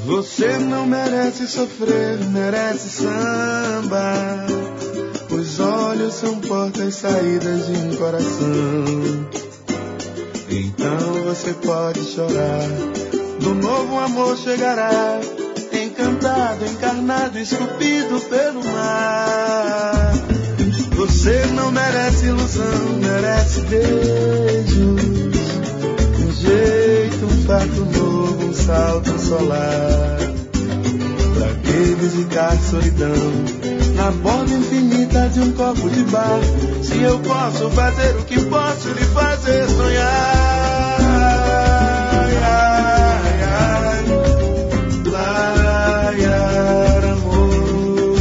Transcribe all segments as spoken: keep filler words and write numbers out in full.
Você não merece sofrer, merece samba. Os olhos são portas saídas de um coração. Então você pode chorar, do novo amor chegará. Encantado, encarnado, esculpido pelo mar. Você não merece ilusão, merece beijos. Um jeito, um fato novo, um salto solar. Pra que visitar solidão na borda infinita de um copo de bar? Se eu posso fazer o que posso lhe fazer sonhar. Ai, ai, ai. Laiar amor.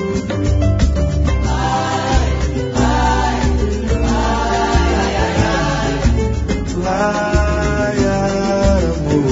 Ai, ai, ai, ai, ai. Laiar amor.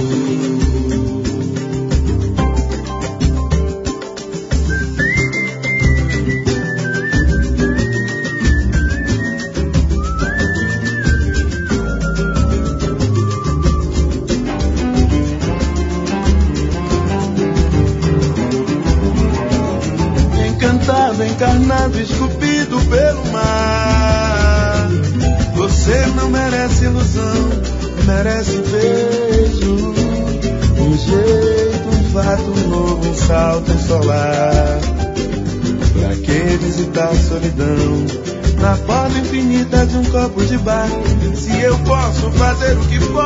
Encarnado, esculpido pelo mar. Você não merece ilusão, merece beijo. Um jeito, um fato novo, um salto solar. Pra que visitar a solidão na borda infinita de um copo de bar? Se eu posso fazer o que posso